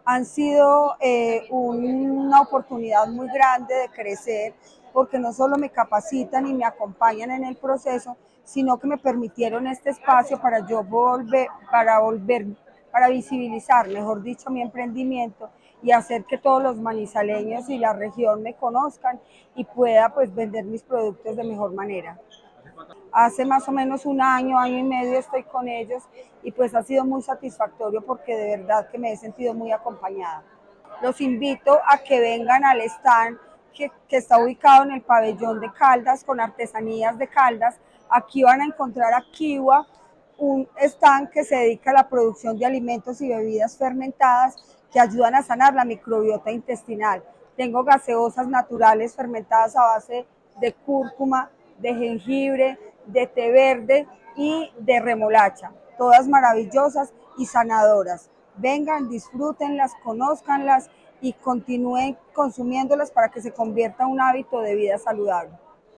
han sido una oportunidad muy grande de crecer, porque no solo me capacitan y me acompañan en el proceso, sino que me permitieron este espacio para yo para visibilizar, mejor dicho, mi emprendimiento y hacer que todos los manizaleños y la región me conozcan y pueda pues vender mis productos de mejor manera. Hace más o menos un año, año y medio estoy con ellos y pues ha sido muy satisfactorio porque de verdad que me he sentido muy acompañada. Los invito a que vengan al stand que está ubicado en el pabellón de Caldas con artesanías de Caldas. Aquí van a encontrar a Kiwa, un stand que se dedica a la producción de alimentos y bebidas fermentadas que ayudan a sanar la microbiota intestinal. Tengo gaseosas naturales fermentadas a base de cúrcuma, de jengibre, de té verde y de remolacha, todas maravillosas y sanadoras. Vengan, disfrútenlas, conózcanlas y continúen consumiéndolas para que se convierta en un hábito de vida saludable.